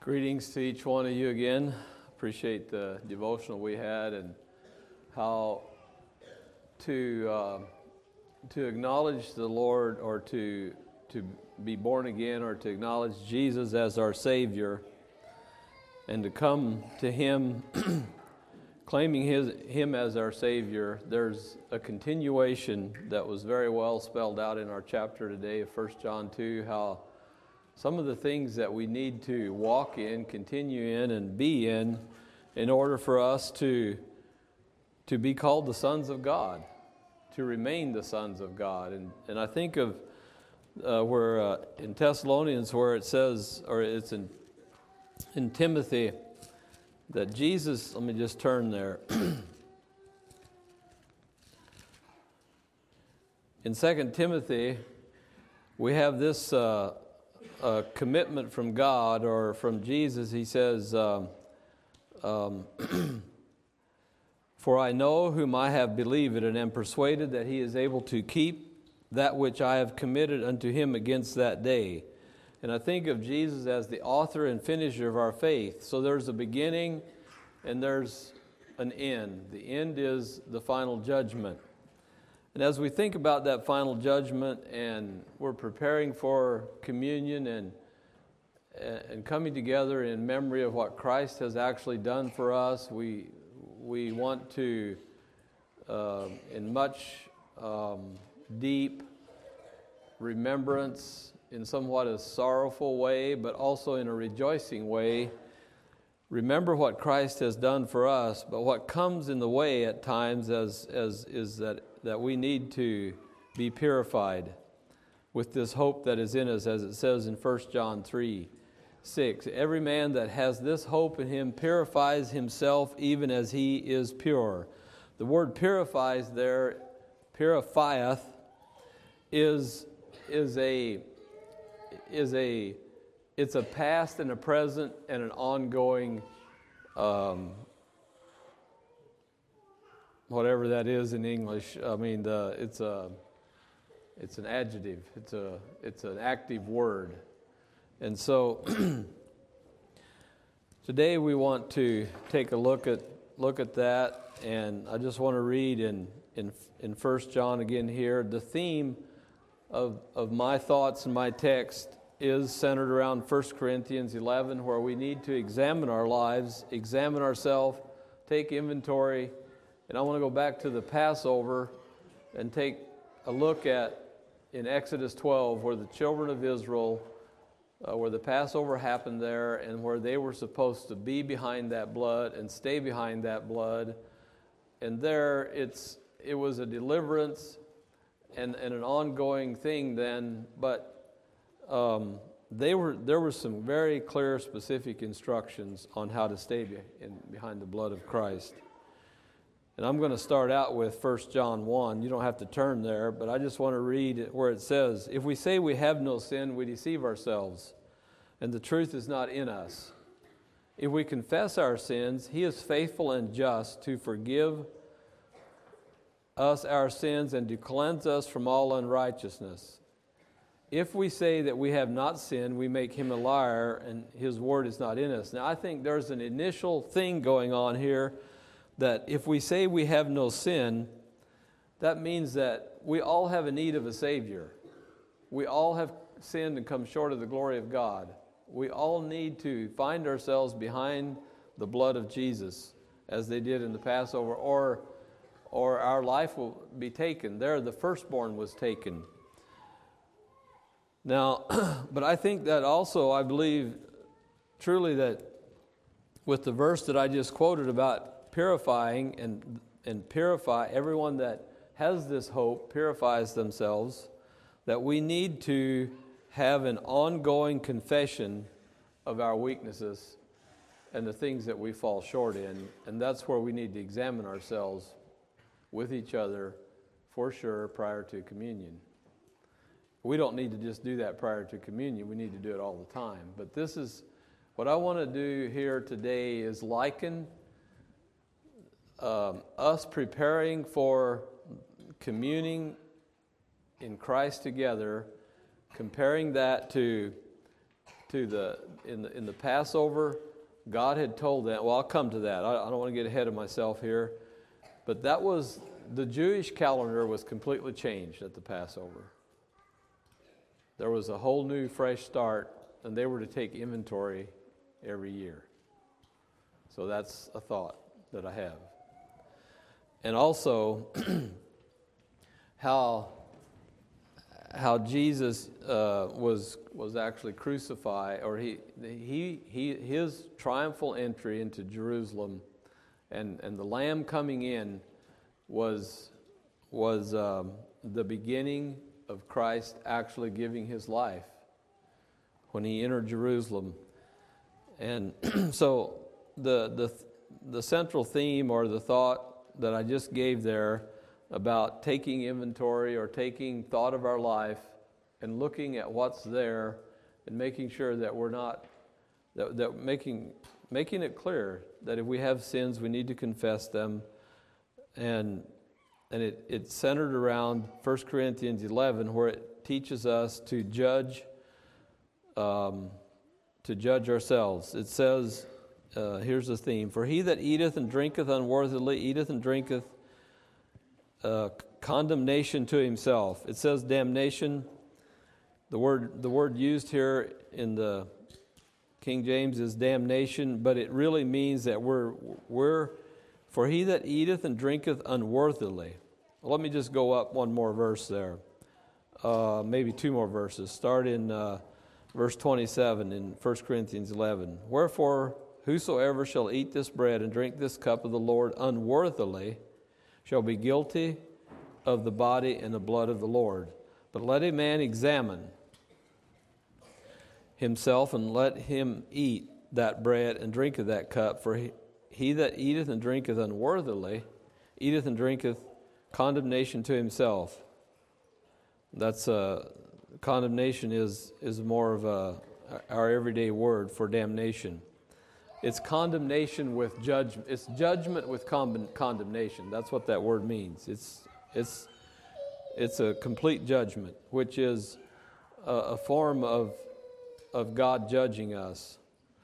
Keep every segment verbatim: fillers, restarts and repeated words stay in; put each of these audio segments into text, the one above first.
Greetings to each one of you again. Appreciate the devotional we had and how to uh, to acknowledge the Lord, or to to be born again, or to acknowledge Jesus as our Savior, and to come to Him, claiming his Him as our Savior. There's a continuation that was very well spelled out in our chapter today of First John two, how some of the things that we need to walk in, continue in, and be in, in order for us to, to be called the sons of God, to remain the sons of God. And, and I think of uh, where uh, in Thessalonians, where it says, or it's in, in Timothy, that Jesus, let me just turn there. In Second Timothy, we have this uh, a commitment from God, or from Jesus. He says, um, um, for I know whom I have believed, and am persuaded that he is able to keep that which I have committed unto him against that day. And I think of Jesus as the author and finisher of our faith. So there's a beginning and there's an end. The end is the final judgment. And as we think about that final judgment, and we're preparing for communion and and coming together in memory of what Christ has actually done for us, we we want to, uh, in much um, deep remembrance, in somewhat a sorrowful way, but also in a rejoicing way, remember what Christ has done for us. But what comes in the way at times as as is that that we need to be purified with this hope that is in us, as it says in First John three six. Every man that has this hope in him purifies himself even as he is pure. The word purifies there, purifieth, is is a is a it's a past and a present and an ongoing um, whatever that is in English. I mean, the, it's a it's an adjective. It's a it's an active word. And so today we want to take a look at look at that, and I just want to read in in in First John again here. The theme of of my thoughts and my text is centered around First Corinthians eleven, where we need to examine our lives, examine ourselves, take inventory. And I want to go back to the Passover and take a look at in Exodus twelve, where the children of Israel, uh, where the Passover happened there, and where they were supposed to be behind that blood and stay behind that blood. And there it's it was a deliverance and, and an ongoing thing then, but um, they were there were some very clear, specific instructions on how to stay be, in, behind the blood of Christ. And I'm going to start out with First John one. You don't have to turn there, but I just want to read where it says, if we say we have no sin, we deceive ourselves, and the truth is not in us. If we confess our sins, he is faithful and just to forgive us our sins and to cleanse us from all unrighteousness. If we say that we have not sinned, we make him a liar, and his word is not in us. Now, I think there's an initial thing going on here, that if we say we have no sin, that means that we all have a need of a Savior. We all have sinned and come short of the glory of God. We all need to find ourselves behind the blood of Jesus, as they did in the Passover, or, or our life will be taken. There, the firstborn was taken. Now, but I think that also, I believe truly that with the verse that I just quoted about purifying and and purify, everyone that has this hope purifies themselves, that we need to have an ongoing confession of our weaknesses and the things that we fall short in. And that's where we need to examine ourselves with each other for sure prior to communion. We don't need to just do that prior to communion. We need to do it all the time. But this is what I want to do here today, is liken Um, us preparing for communing in Christ together, comparing that to to the in the in the Passover, God had told them. Well, I'll come to that. I, I don't want to get ahead of myself here, but that was the Jewish calendar was completely changed at the Passover. There was a whole new, fresh start, and they were to take inventory every year. So that's a thought that I have. And also, how how Jesus uh, was was actually crucified, or he he he his triumphal entry into Jerusalem, and and the Lamb coming in was was um, the beginning of Christ actually giving his life when he entered Jerusalem. And so the the the central theme or the thought that I just gave there about taking inventory or taking thought of our life and looking at what's there and making sure that we're not that, that making making it clear that if we have sins we need to confess them, and and it, it's centered around First Corinthians eleven, where it teaches us to judge um, to judge ourselves. It says, uh, here's the theme: for he that eateth and drinketh unworthily eateth and drinketh Uh, condemnation to himself. It says damnation. The word the word used here in the King James is damnation, but it really means that we're we're for he that eateth and drinketh unworthily. Well, let me just go up one more verse there, uh, maybe two more verses. Start in uh, verse twenty-seven in First Corinthians eleven. Wherefore, whosoever shall eat this bread and drink this cup of the Lord unworthily shall be guilty of the body and the blood of the Lord. But let a man examine himself, and let him eat that bread and drink of that cup. For he, he that eateth and drinketh unworthily eateth and drinketh condemnation to himself. That's uh, condemnation is is more of a our everyday word for damnation. It's condemnation with judgment. It's judgment with con- condemnation. That's what that word means. It's it's it's a complete judgment, which is a, a form of of God judging us.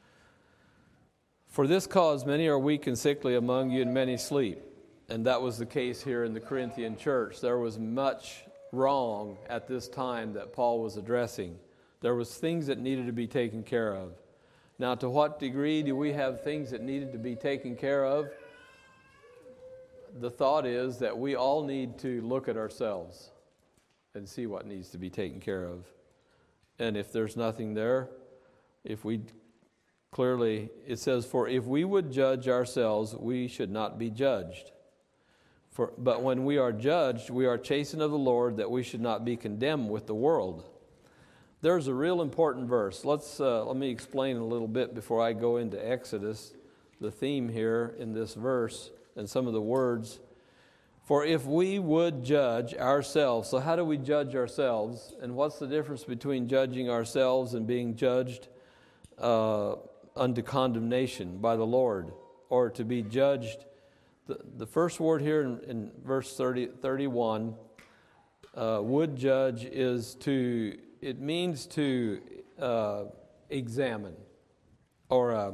For this cause many are weak and sickly among you, and many sleep. And that was the case here in the Corinthian church. There was much wrong at this time that Paul was addressing. There was things that needed to be taken care of. Now, to what degree do we have things that needed to be taken care of? The thought is that we all need to look at ourselves and see what needs to be taken care of. And if there's nothing there, if we clearly, it says, for if we would judge ourselves, we should not be judged. For, but when we are judged, we are chastened of the Lord, that we should not be condemned with the world. There's a real important verse. Let's uh, let me explain a little bit before I go into Exodus, the theme here in this verse and some of the words. For if we would judge ourselves, so how do we judge ourselves? And what's the difference between judging ourselves and being judged uh, unto condemnation by the Lord, or to be judged? The, the first word here in, in verse thirty, thirty-one, uh, would judge, is to... It means to uh, examine, or uh,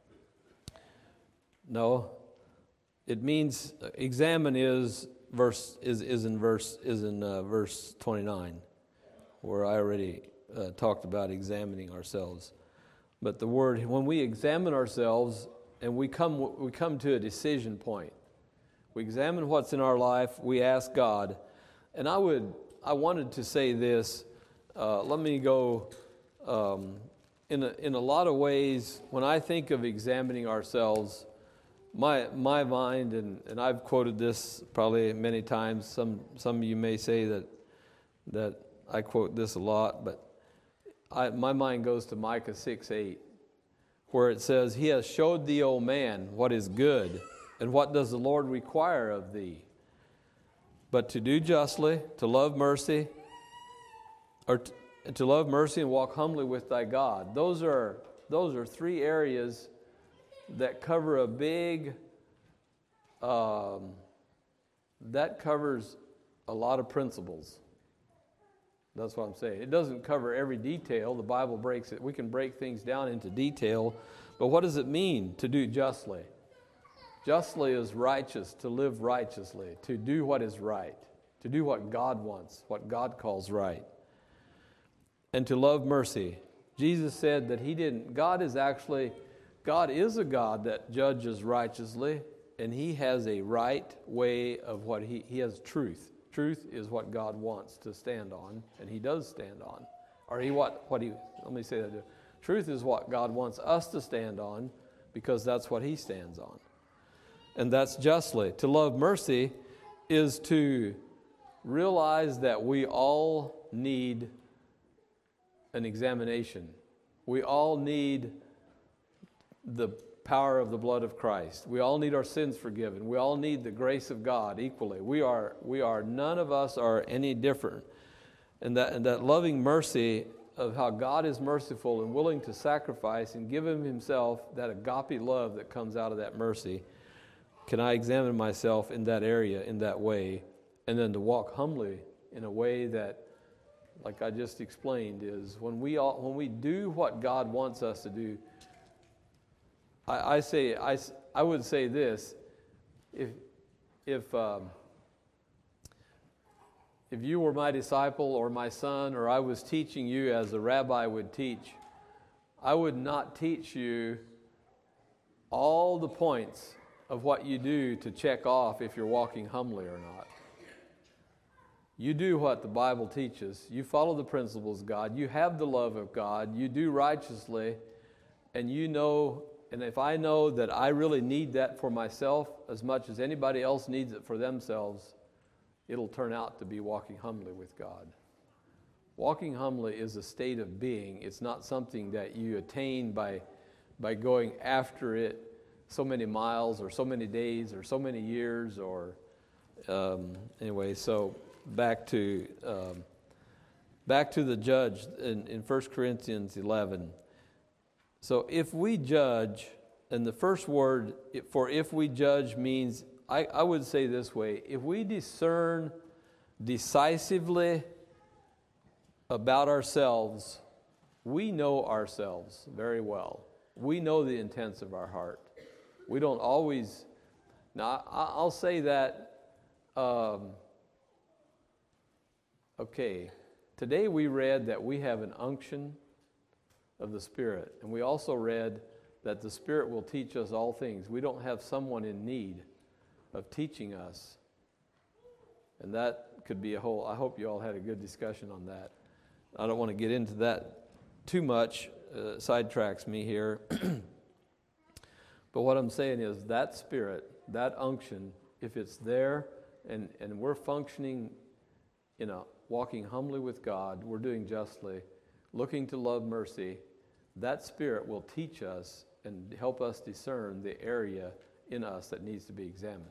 no, it means uh, examine is verse is is in verse is in uh, verse twenty-nine, where I already uh, talked about examining ourselves. But the word, when we examine ourselves and we come we come to a decision point, we examine what's in our life. We ask God, and I would I wanted to say this. Uh, let me go, um, in, a, in a lot of ways, when I think of examining ourselves, my my mind, and, and I've quoted this probably many times, some some of you may say that that I quote this a lot, but I, my mind goes to Micah six eight, where it says, He has showed thee, O man, what is good, and what does the Lord require of thee? But to do justly, to love mercy, or to, to love mercy and walk humbly with thy God. Those are those are three areas that cover a big, um, that covers a lot of principles. That's what I'm saying. It doesn't cover every detail. The Bible breaks it. We can break things down into detail. But what does it mean to do justly? Justly is righteous, to live righteously, to do what is right, to do what God wants, what God calls right, and to love mercy. Jesus said that he didn't, God is actually, God is a God that judges righteously, and he has a right way of what he, he has truth. Truth is what God wants to stand on, and he does stand on. Or he what, what he, let me say that. Truth is what God wants us to stand on, because that's what he stands on. And that's justly. To love mercy is to realize that we all need an examination. We all need the power of the blood of Christ. We all need our sins forgiven. We all need the grace of God equally. We are, we are, none of us are any different. And that, and that loving mercy of how God is merciful and willing to sacrifice and give him himself, that agape love that comes out of that mercy. Can I examine myself in that area, in that way, and then to walk humbly in a way that, like I just explained, is when we all, when we do what God wants us to do. I, I say I, I would say this: if if um, if you were my disciple or my son, or I was teaching you as a rabbi would teach, I would not teach you all the points of what you do to check off if you're walking humbly or not. You do what the Bible teaches. You follow the principles of God. You have the love of God. You do righteously. And you know, and if I know that I really need that for myself as much as anybody else needs it for themselves, it'll turn out to be walking humbly with God. Walking humbly is a state of being. It's not something that you attain by, by going after it so many miles or so many days or so many years or um, anyway. So back to um, back to the judge in, in First Corinthians eleven. So if we judge, and the first word for if we judge means, I, I would say this way: if we discern decisively about ourselves, we know ourselves very well. We know the intents of our heart. We don't always, now I'll say that, um, okay, today we read that we have an unction of the Spirit, and we also read that the Spirit will teach us all things. We don't have someone in need of teaching us, and that could be a whole, I hope you all had a good discussion on that. I don't want to get into that too much, uh, sidetracks me here. But what I'm saying is that Spirit, that unction, if it's there and, and we're functioning, you know, walking humbly with God, we're doing justly, looking to love mercy, that Spirit will teach us and help us discern the area in us that needs to be examined.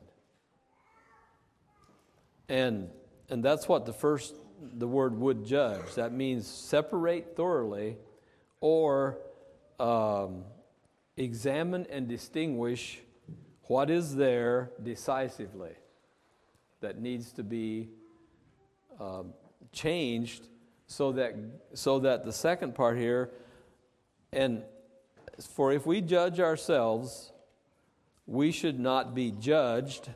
And and that's what the first, the word would judge. That means separate thoroughly or um, examine and distinguish what is there decisively that needs to be um, changed so that so that the second part here, and for if we judge ourselves, we should not be judged.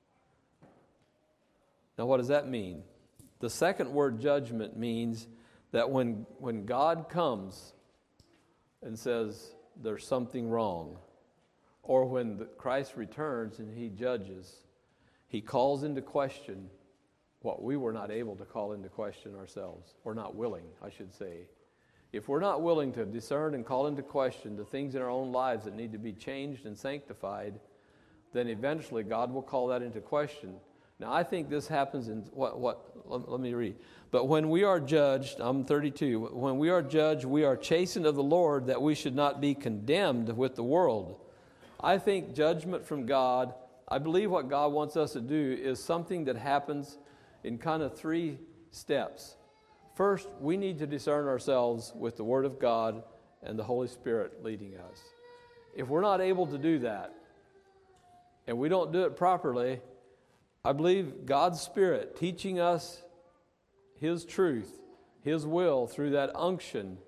Now what does that mean? The second word judgment means that when when God comes and says there's something wrong, or when the Christ returns and he judges, he calls into question what we were not able to call into question ourselves, or not willing, I should say. If we're not willing to discern and call into question the things in our own lives that need to be changed and sanctified, then eventually God will call that into question. Now, I think this happens in what, what let, let me read. But when we are judged, I'm thirty-two, when we are judged, we are chastened of the Lord, that we should not be condemned with the world. I think judgment from God, I believe what God wants us to do is something that happens in kind of three steps. First, we need to discern ourselves with the Word of God and the Holy Spirit leading us. If we're not able to do that, and we don't do it properly, I believe God's Spirit teaching us His truth, His will through that unction,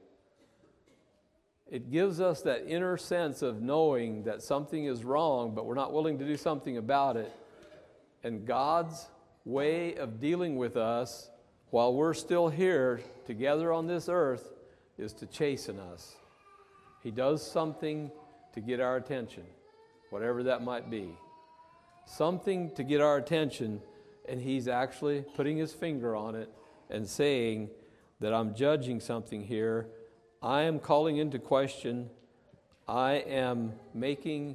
it gives us that inner sense of knowing that something is wrong, but we're not willing to do something about it. And God's way of dealing with us while we're still here together on this earth is to chasten us. He does something to get our attention, whatever that might be. Something to get our attention, and He's actually putting His finger on it and saying that I'm judging something here. I am calling into question. I am making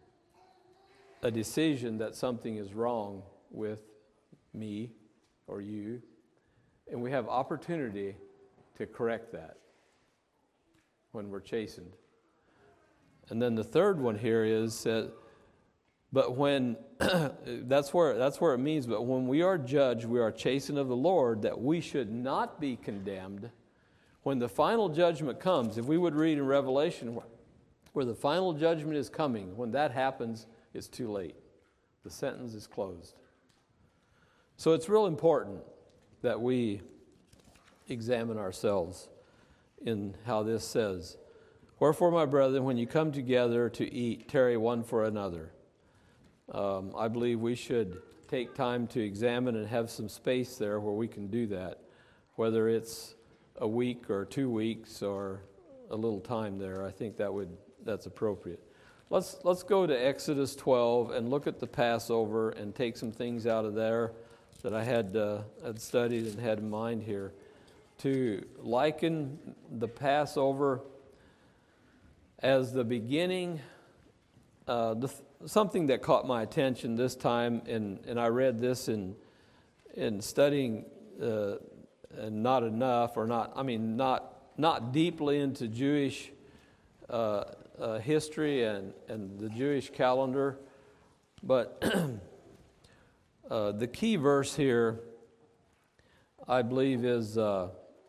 a decision that something is wrong with me or you, and we have opportunity to correct that when we're chastened. And then the third one here is that, but when, that's where that's where it means, but when we are judged, we are chastened of the Lord, that we should not be condemned. When the final judgment comes, if we would read in Revelation where, where the final judgment is coming, when that happens, it's too late. The sentence is closed. So it's real important that we examine ourselves in how this says, wherefore, my brethren, when you come together to eat, tarry one for another. Um, I believe we should take time to examine and have some space there where we can do that, whether it's a week or two weeks or a little time there. I think that would that's appropriate. Let's let's go to Exodus twelve and look at the Passover and take some things out of there that I had uh, had studied and had in mind here, to liken the Passover as the beginning. Uh, the, something that caught my attention this time, and, and I read this in in studying, uh, and not enough, or not. I mean, not not deeply into Jewish uh, uh, history and and the Jewish calendar, but uh, the key verse here, I believe, is uh,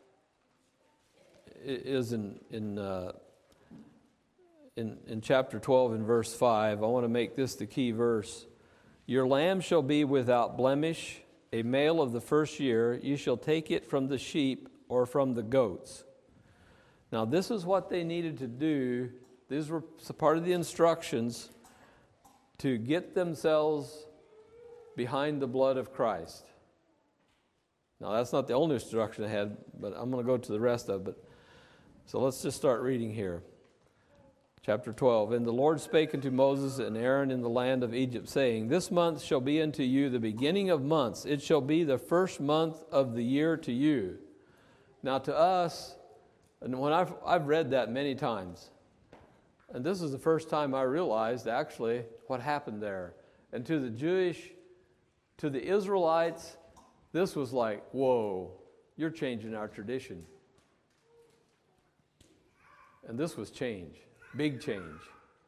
is in in. Uh, In, in chapter twelve and verse five. I want to make this the key verse. Your lamb shall be without blemish, a male of the first year. You shall take it from the sheep or from the goats. Now this is what they needed to do. These were part of the instructions to get themselves behind the blood of Christ. Now that's not the only instruction I had, but I'm going to go to the rest of it. So let's just start reading here. Chapter twelve, and the Lord spake unto Moses and Aaron in the land of Egypt, saying, this month shall be unto you the beginning of months. It shall be the first month of the year to you. Now to us, and when I've, I've read that many times, and this is the first time I realized actually what happened there. And to the Jewish, to the Israelites, this was like, whoa, you're changing our tradition. And this was change. Big change.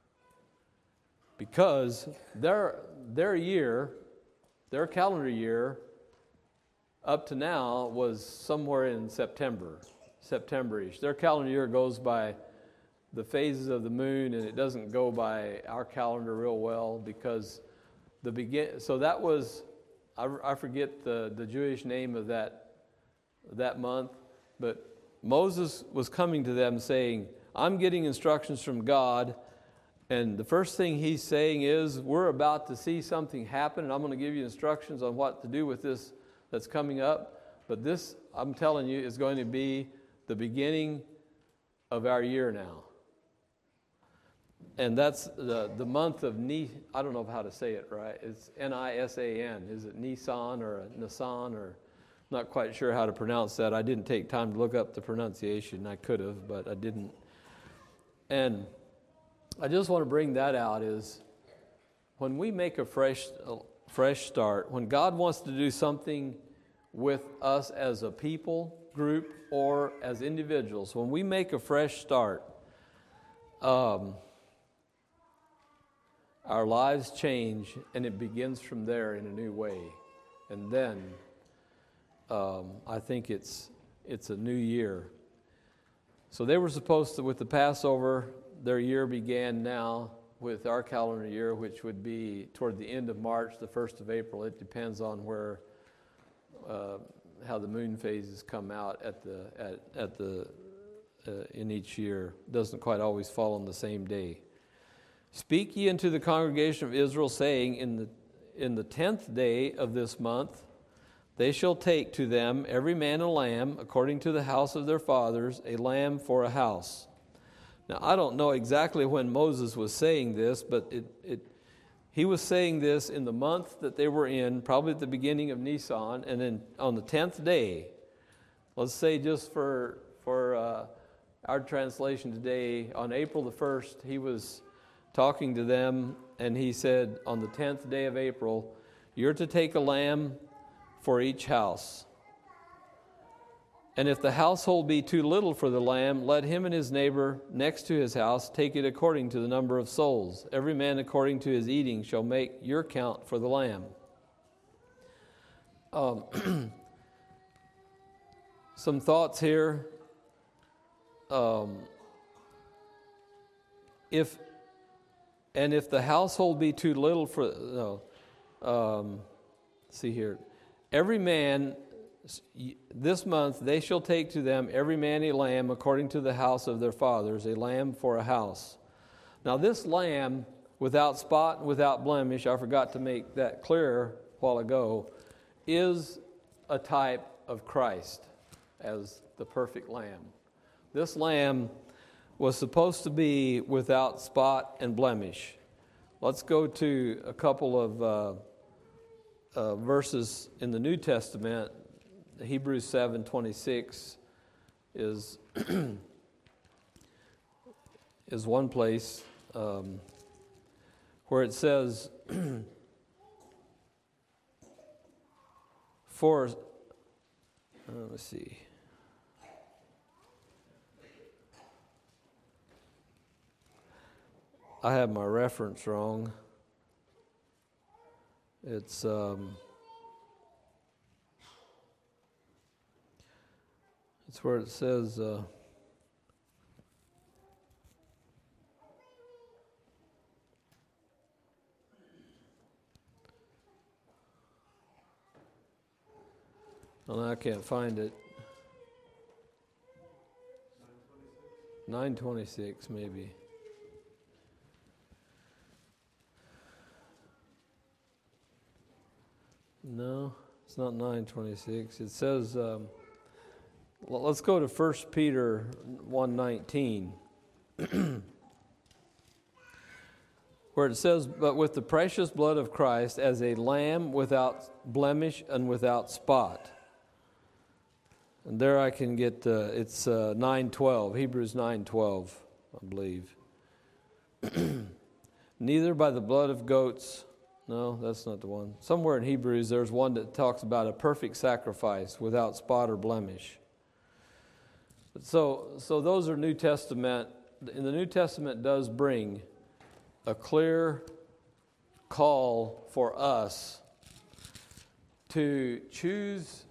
Because their their year, their calendar year, up to now was somewhere in September, September-ish. Their calendar year goes by the phases of the moon, and it doesn't go by our calendar real well because the begin. So that was, I, I forget the, the Jewish name of that that month, but Moses was coming to them saying, I'm getting instructions from God, and the first thing he's saying is, we're about to see something happen, and I'm going to give you instructions on what to do with this that's coming up. But this, I'm telling you, is going to be the beginning of our year now. And that's the, the month of Ni, I don't know how to say it right. It's N I S A N. Is it Nisan or Nisan, or not quite sure how to pronounce that. I didn't take time to look up the pronunciation. I could have, but I didn't. And I just want to bring that out is when we make a fresh a fresh start, when God wants to do something with us as a people group or as individuals, when we make a fresh start, um, our lives change, and it begins from there in a new way. And then um, I think it's it's a new year. So they were supposed to, with the Passover, their year began now with our calendar year, which would be toward the end of March, the first of April. It depends on where, uh, how the moon phases come out at the at at the uh, in each year. It doesn't quite always fall on the same day. Speak ye unto the congregation of Israel, saying, in the in the tenth day of this month they shall take to them every man a lamb, according to the house of their fathers, a lamb for a house. Now, I don't know exactly when Moses was saying this, but it, it he was saying this in the month that they were in, probably at the beginning of Nisan, and then on the tenth day, let's say just for, for uh, our translation today, on April the first, he was talking to them, and he said, on the tenth day of April, you're to take a lamb for each house. And if the household be too little for the lamb, let him and his neighbor next to his house take it according to the number of souls. Every man according to his eating shall make your count for the lamb. Um, some thoughts here. Um, if and if the household be too little for no, um, see here. Every man, this month, they shall take to them every man a lamb according to the house of their fathers, a lamb for a house. Now this lamb, without spot and without blemish, I forgot to make that clearer a while ago, is a type of Christ as the perfect lamb. This lamb was supposed to be without spot and blemish. Let's go to a couple of uh, Uh, verses in the New Testament. Hebrews seven twenty-six is is one place um, where it says, "For uh, let's see." I have my reference wrong. It's um, it's where it says uh, well, I can't find it. nine twenty-six maybe. No, it's not nine twenty-six. It says, um, let's go to First Peter one nineteen, where it says, but with the precious blood of Christ as a lamb without blemish and without spot. And there I can get, uh, it's uh, nine twelve, Hebrews nine twelve, I believe. Neither by the blood of goats. No, that's not the one. Somewhere in Hebrews, there's one that talks about a perfect sacrifice without spot or blemish. So, so those are New Testament. And the New Testament does bring a clear call for us to choose,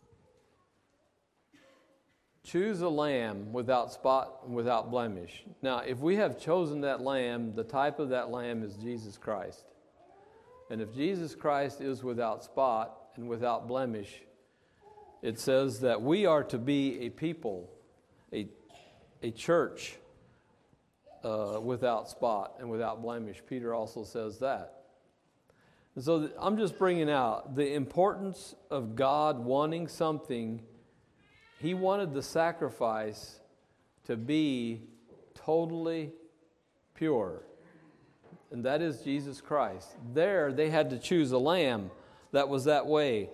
choose a lamb without spot and without blemish. Now, if we have chosen that lamb, the type of that lamb is Jesus Christ. And if Jesus Christ is without spot and without blemish, it says that we are to be a people, a, a church uh, without spot and without blemish. Peter also says that. And so th- I'm just bringing out the importance of God wanting something. He wanted the sacrifice to be totally pure. And that is Jesus Christ. There, they had to choose a lamb that was that way.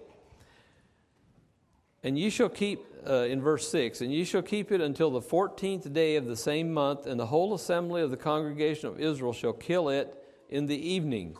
And ye shall keep, uh, in verse six, and ye shall keep it until the fourteenth day of the same month, and the whole assembly of the congregation of Israel shall kill it in the evening.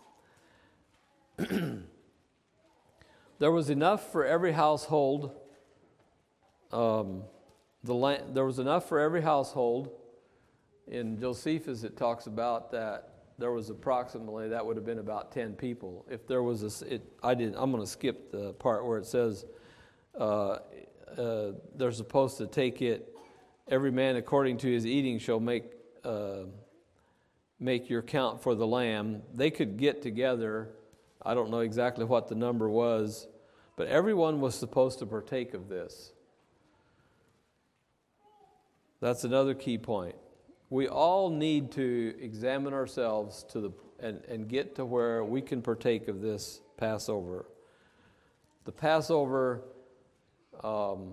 There was enough for every household. Um, the la- there was enough for every household. In Josephus, it talks about that there was approximately, that would have been about ten people. If there was a, it, I did. I'm going to skip the part where it says uh, uh, they're supposed to take it. Every man according to his eating shall make uh, make your count for the lamb. They could get together. I don't know exactly what the number was, But everyone was supposed to partake of this. That's another key point. We all need to examine ourselves to the and, and get to where we can partake of this Passover. The Passover um,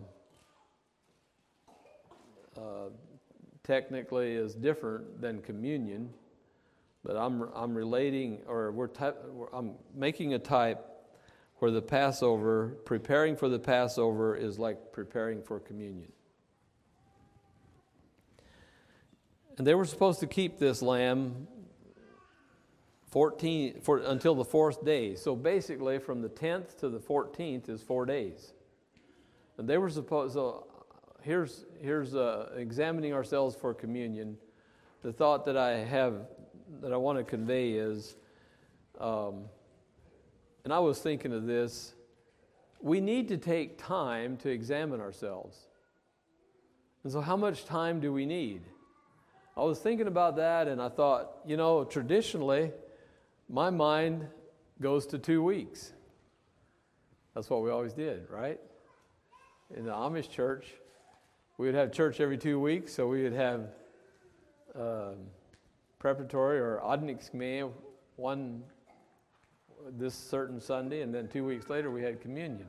uh, technically is different than communion, but I'm I'm relating, or we're type, I'm making a type where the Passover, preparing for the Passover, is like preparing for communion. And they were supposed to keep this lamb fourteen for until the fourth day. So basically, from the tenth to the fourteenth is four days. And they were supposed. So here's here's uh, examining ourselves for communion. The thought that I have that I want to convey is, um, and I was thinking of this. We need to take time to examine ourselves. And so, how much time do we need? I was thinking about that, and I thought, you know, traditionally, my mind goes to two weeks. That's what we always did, right? In the Amish church, we would have church every two weeks, so we would have um, preparatory or Adniksme one this certain Sunday, and then two weeks later we had communion.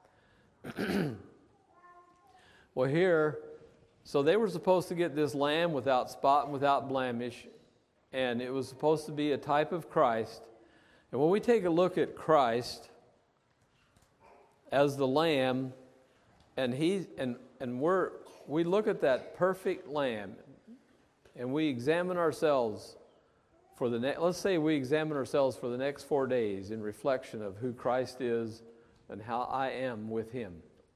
Well, here, so they were supposed to get this lamb without spot and without blemish, and it was supposed to be a type of Christ. And when we take a look at Christ as the lamb, and he and and we're we look at that perfect lamb, and we examine ourselves for the next. Let's say we examine ourselves for the next four days in reflection of who Christ is and how I am with Him.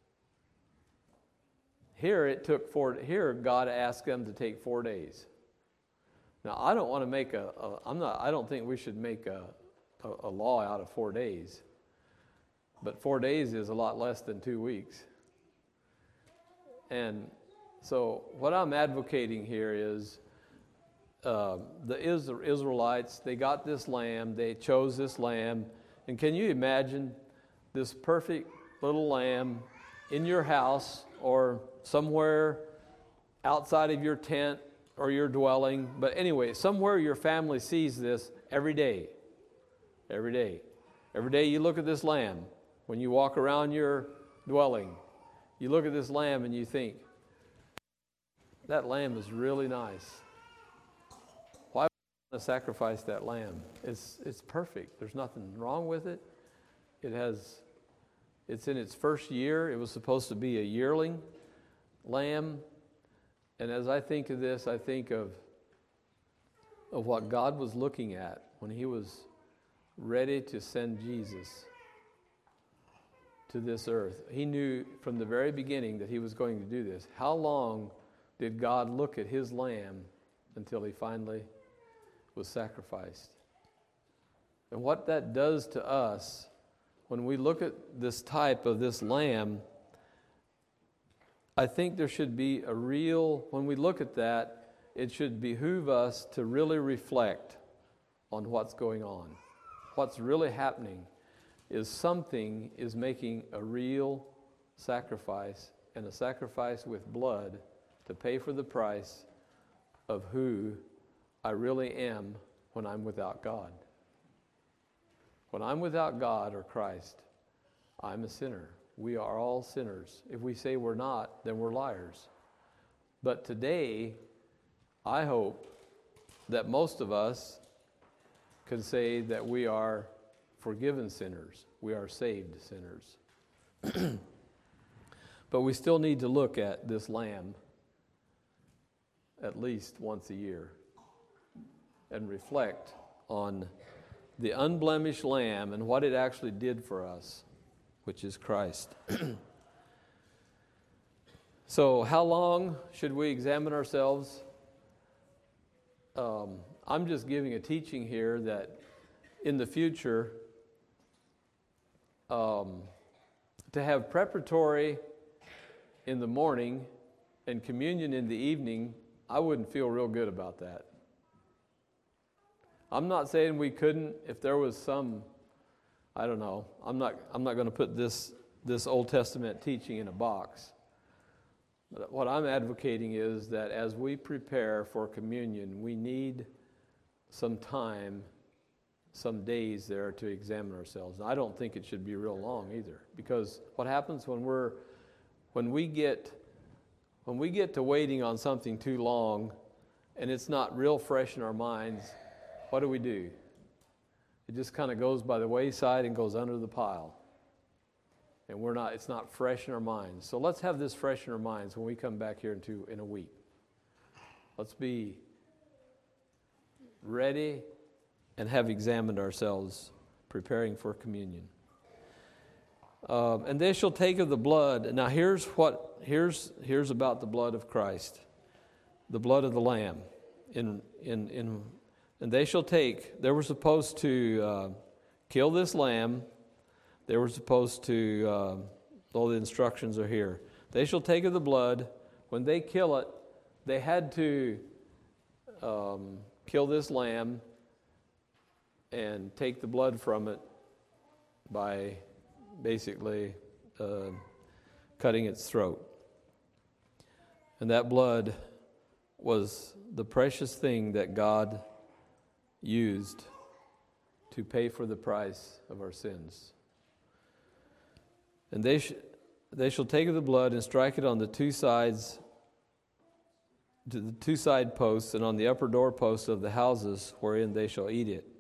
Here it took four. Here God asked them to take four days. Now I don't want to make a. a I'm not. I don't think we should make a, a, a law out of four days. But four days is a lot less than two weeks. And so what I'm advocating here is uh, the Israelites. They got this lamb. They chose this lamb. And can you imagine this perfect little lamb in your house or somewhere outside of your tent or your dwelling, but anyway, somewhere your family sees this every day. Every day. Every day you look at this lamb. When you walk around your dwelling, you look at this lamb and you think, that lamb is really nice. Why would I want to sacrifice that lamb? It's it's perfect. There's nothing wrong with it. It has, it's in its first year. It was supposed to be a yearling lamb. And as I think of this, I think of, of what God was looking at when He was ready to send Jesus to this earth. He knew from the very beginning that He was going to do this. How long did God look at His lamb until He finally was sacrificed? And what that does to us, when we look at this type of this lamb, I think there should be a real, when we look at that, it should behoove us to really reflect on what's going on. What's really happening is something is making a real sacrifice, and a sacrifice with blood to pay for the price of who I really am when I'm without God. When I'm without God or Christ, I'm a sinner. We are all sinners. If we say we're not, then we're liars. But today, I hope that most of us can say that we are forgiven sinners. We are saved sinners. But we still need to look at this lamb at least once a year and reflect on the unblemished lamb and what it actually did for us, which is Christ. So how long should we examine ourselves? Um, I'm just giving a teaching here that in the future, um, to have preparatory in the morning and communion in the evening, I wouldn't feel real good about that. I'm not saying we couldn't if there was some, I don't know, I'm not I'm not going to put this this Old Testament teaching in a box. But what I'm advocating is that as we prepare for communion, we need some time, some days there to examine ourselves. And I don't think it should be real long either, because what happens when we're when we get when we get to waiting on something too long and it's not real fresh in our minds, what do we do? It just kind of goes by the wayside and goes under the pile. And we're not, it's not fresh in our minds. So let's have this fresh in our minds when we come back here in, two, in a week. Let's be ready and have examined ourselves, preparing for communion. Um, and they shall take of the blood. Now here's what here's here's about the blood of Christ, the blood of the Lamb. In in in, and they shall take. They were supposed to uh, kill this lamb. They were supposed to. Uh, all the instructions are here. They shall take of the blood. When they kill it, they had to um, kill this lamb and take the blood from it by basically uh, cutting its throat. And that blood was the precious thing that God used to pay for the price of our sins. And they, sh- they shall take of the blood and strike it on the two sides, to the two side posts, and on the upper doorposts of the houses wherein they shall eat it.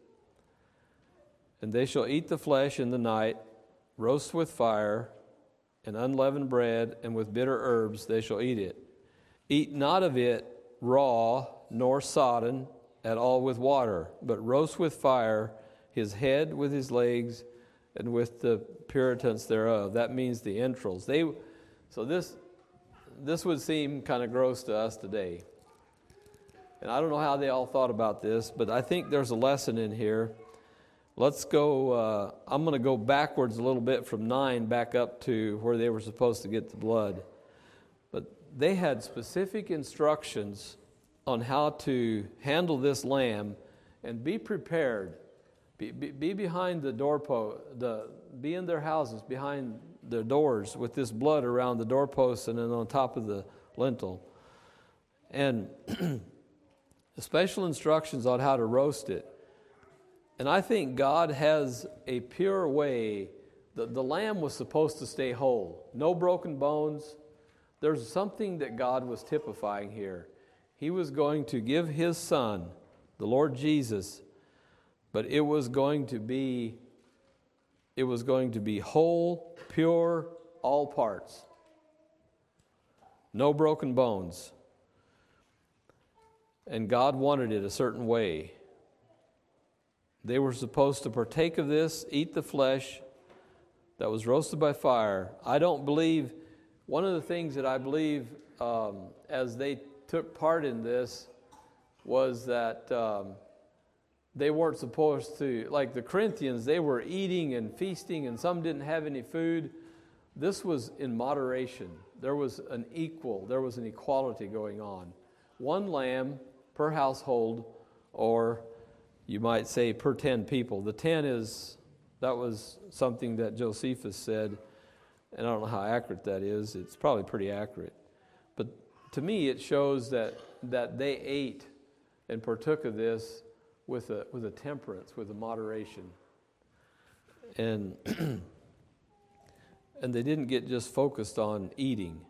And they shall eat the flesh in the night, roast with fire, and unleavened bread, and with bitter herbs they shall eat it. Eat not of it raw, nor sodden at all with water, but roast with fire his head with his legs, and with the puritance thereof. That means the entrails. They, so this, this would seem kind of gross to us today. And I don't know how they all thought about this, but I think there's a lesson in here. Let's go, uh, I'm going to go backwards a little bit from nine back up to where they were supposed to get the blood. But they had specific instructions on how to handle this lamb and be prepared. Be, be, be behind the doorpost, the, be in their houses behind their doors with this blood around the doorposts and then on top of the lintel. And special instructions on how to roast it. And I think God has a pure way. The, the lamb was supposed to stay whole. No broken bones. There's something that God was typifying here. He was going to give His Son, the Lord Jesus, but it was going to be, it was going to be whole, pure, all parts. No broken bones. And God wanted it a certain way. They were supposed to partake of this, eat the flesh that was roasted by fire. I don't believe, one of the things that I believe um, as they took part in this was that um, they weren't supposed to, like the Corinthians, they were eating and feasting and some didn't have any food. This was in moderation. There was an equal, there was an equality going on. One lamb per household, or you might say per ten people. The ten is, that was something that Josephus said, and I don't know how accurate that is. It's probably pretty accurate. But to me, it shows that, that they ate and partook of this with a, with a temperance, with a moderation. And, and they didn't get just focused on eating.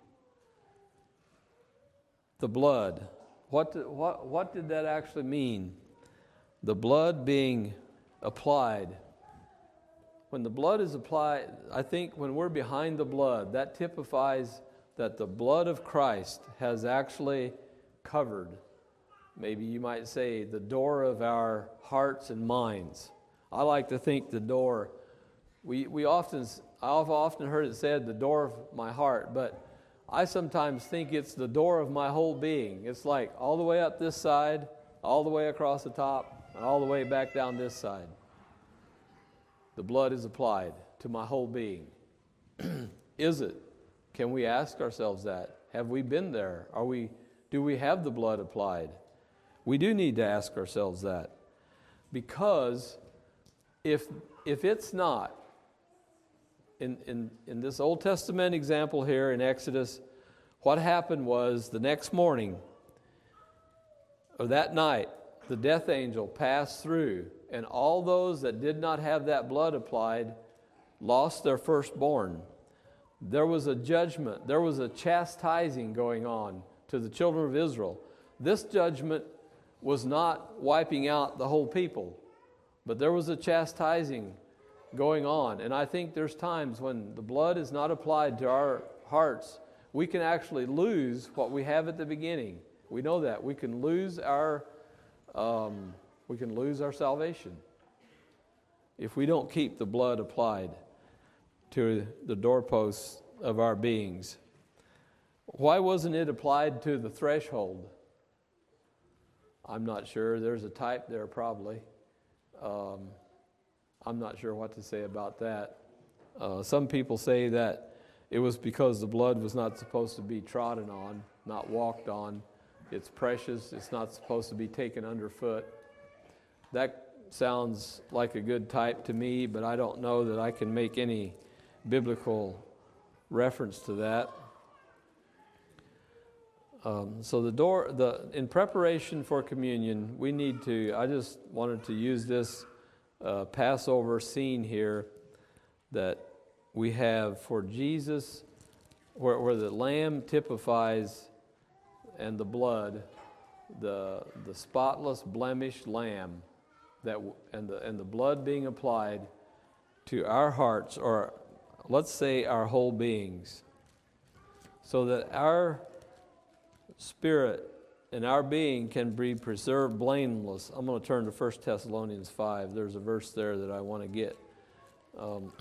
The blood. What, did, what, what did that actually mean? The blood being applied. When the blood is applied, I think when we're behind the blood, that typifies that the blood of Christ has actually covered, maybe you might say, the door of our hearts and minds. I like to think the door, we, we often, I've often heard it said, the door of my heart, but I sometimes think it's the door of my whole being. It's like all the way up this side, all the way across the top, and all the way back down this side. The blood is applied to my whole being. Is it? Can we ask ourselves that? Have we been there? Are we? Do we have the blood applied? We do need to ask ourselves that. Because if if it's not, in, in, in this Old Testament example here in Exodus, what happened was the next morning, or that night, the death angel passed through, and all those that did not have that blood applied lost their firstborn. There was a judgment, there was a chastising going on to the children of Israel. This judgment was not wiping out the whole people, but there was a chastising going on. And I think there's times when the blood is not applied to our hearts, we can actually lose what we have at the beginning. We know that. We can lose our um, we can lose our salvation if we don't keep the blood applied to the doorposts of our beings. Why wasn't it applied to the threshold? I'm not sure. There's a type there probably. Um, I'm not sure what to say about that. Uh, some people say that it was because the blood was not supposed to be trodden on, not walked on. It's precious. It's not supposed to be taken underfoot. That sounds like a good type to me, but I don't know that I can make any biblical reference to that. Um, so the door, the in preparation for communion, we need to. I just wanted to use this uh, Passover scene here that we have for Jesus, where, where the lamb typifies, and the blood, the the spotless, blemished lamb, that and the and the blood being applied to our hearts, or let's say our whole beings, so that our spirit and our being can be preserved blameless. I'm going to turn to First Thessalonians five. There's a verse there that I want to get. Um,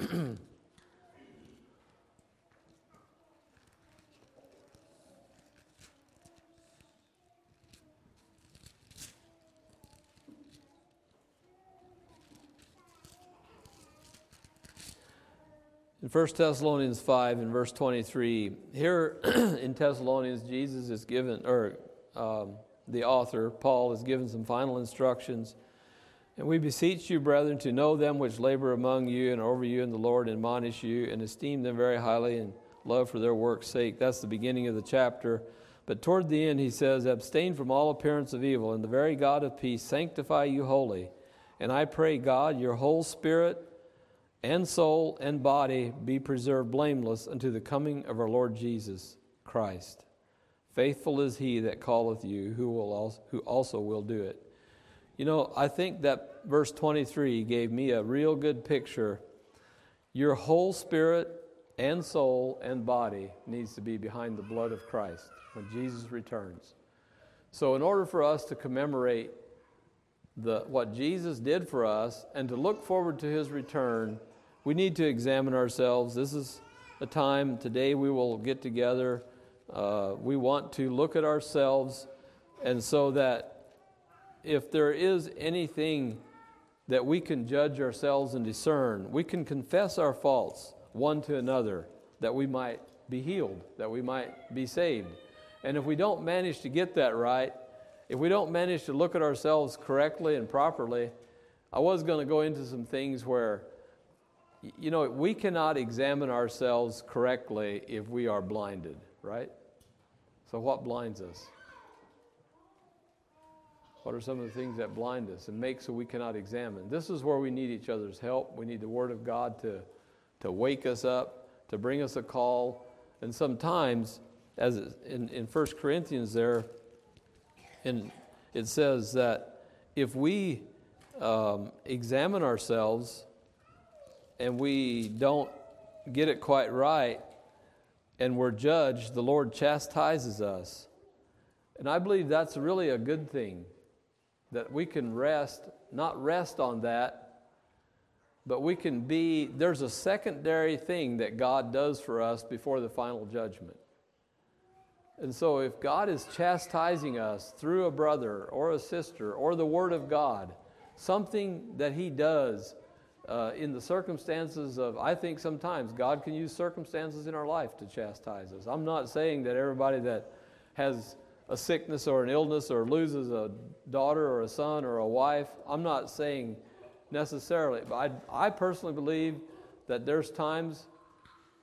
In First Thessalonians five, in verse twenty-three, here in Thessalonians, Jesus is given, or um, the author, Paul, is given some final instructions. And we beseech you, brethren, to know them which labor among you and over you in the Lord, and admonish you, and esteem them very highly, and love for their work's sake. That's the beginning of the chapter. But toward the end, he says, abstain from all appearance of evil, and the very God of peace sanctify you wholly. And I pray, God, your whole spirit, and soul and body be preserved blameless unto the coming of our Lord Jesus Christ. Faithful is he that calleth you, who will also, who also will do it. You know, I think that verse twenty-three gave me a real good picture. Your whole spirit and soul and body needs to be behind the blood of Christ when Jesus returns. So in order for us to commemorate the what Jesus did for us and to look forward to his return, we need to examine ourselves. This is a time, today we will get together. Uh, we want to look at ourselves, and so that if there is anything that we can judge ourselves and discern, we can confess our faults one to another, that we might be healed, that we might be saved. And if we don't manage to get that right, if we don't manage to look at ourselves correctly and properly, I was going to go into some things where, you know, we cannot examine ourselves correctly if we are blinded, right? So what blinds us? What are some of the things that blind us and make so we cannot examine? This is where we need each other's help. We need the Word of God to, to wake us up, to bring us a call. And sometimes, as in, in First Corinthians there, and it says that if we um, examine ourselves and we don't get it quite right and we're judged, the Lord chastises us. And I believe that's really a good thing, that we can rest, not rest on that, but we can be, there's a secondary thing that God does for us before the final judgment. And so if God is chastising us through a brother or a sister or the Word of God, something that he does uh, in the circumstances of, I think sometimes God can use circumstances in our life to chastise us. I'm not saying that everybody that has a sickness or an illness or loses a daughter or a son or a wife, I'm not saying necessarily, but I, I personally believe that there's times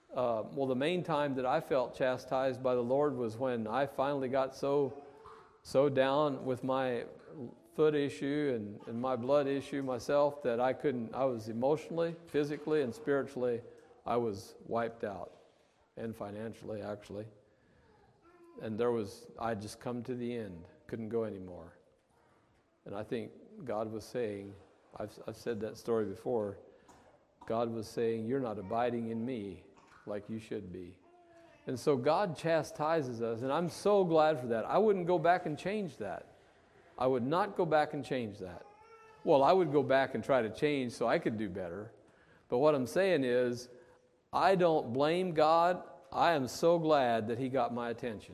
Uh, well, the main time that I felt chastised by the Lord was when I finally got so so down with my foot issue and, and my blood issue myself that I couldn't, I was emotionally, physically, and spiritually, I was wiped out, and financially, actually. And there was, I'd just come to the end, couldn't go anymore. And I think God was saying, I've, I've said that story before, God was saying, you're not abiding in me like you should be. And so God chastises us, and I'm so glad for that. I wouldn't go back and change that. I would not go back and change that. Well, I would go back and try to change so I could do better. But what I'm saying is, I don't blame God. I am so glad that He got my attention.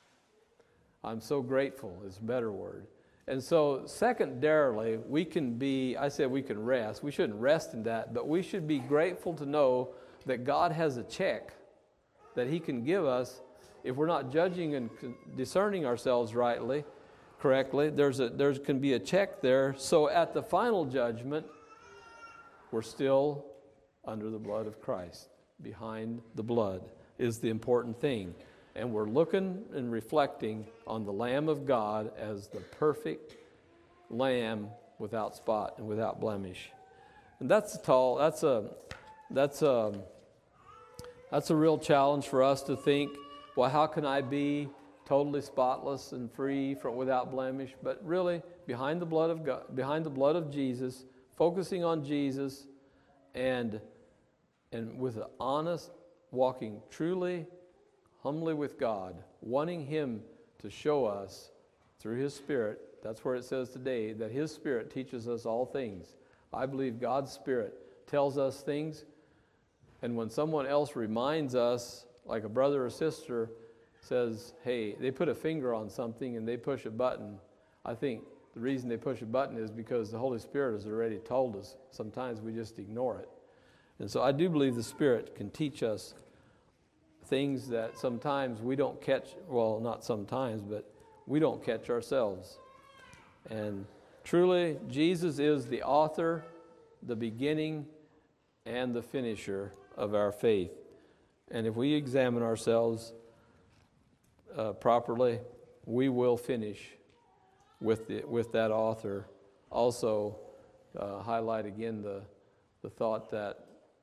I'm so grateful is a better word. And so secondarily, we can be, I said we can rest. We shouldn't rest in that, but we should be grateful to know that God has a check that He can give us if we're not judging and discerning ourselves rightly, correctly. There's a there can be a check there. So at the final judgment, we're still under the blood of Christ. Behind the blood is the important thing. And we're looking and reflecting on the Lamb of God as the perfect Lamb without spot and without blemish. And that's a tall, that's a that's a that's a real challenge for us to think, well, how can I be totally spotless and free from without blemish? But really, behind the blood of God, behind the blood of Jesus, focusing on Jesus, and and with an honest walking truly, humbly with God, wanting Him to show us through His Spirit. That's where it says today that His Spirit teaches us all things. I believe God's Spirit tells us things, and when someone else reminds us, like a brother or sister says, hey, they put a finger on something and they push a button, I think the reason they push a button is because the Holy Spirit has already told us. Sometimes we just ignore it. And so I do believe the Spirit can teach us things that sometimes we don't catch, well, not sometimes, but we don't catch ourselves. And truly, Jesus is the author, the beginning, and the finisher of our faith. And if we examine ourselves uh, properly, we will finish with the, with that author. Also, uh, highlight again the the thought that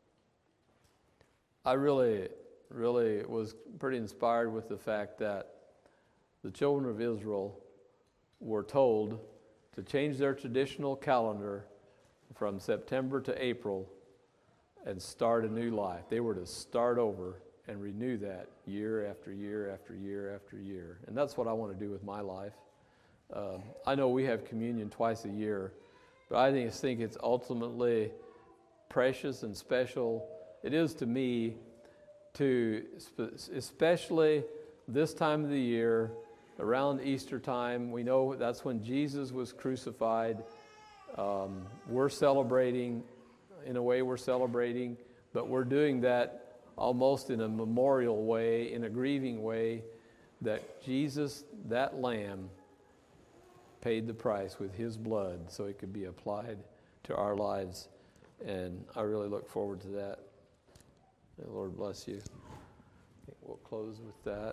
I really, really was pretty inspired with the fact that the children of Israel were told to change their traditional calendar from September to April and start a new life. They were to start over and renew that year after year after year after year. And that's what I want to do with my life. Uh, I know we have communion twice a year, but I think, think it's ultimately precious and special. It is to me to, especially this time of the year, around Easter time, we know that's when Jesus was crucified. Um, we're celebrating, in a way we're celebrating, but we're doing that almost in a memorial way, in a grieving way, that Jesus, that Lamb, paid the price with His blood so it could be applied to our lives. And I really look forward to that. May the Lord bless you. I think we'll close with that.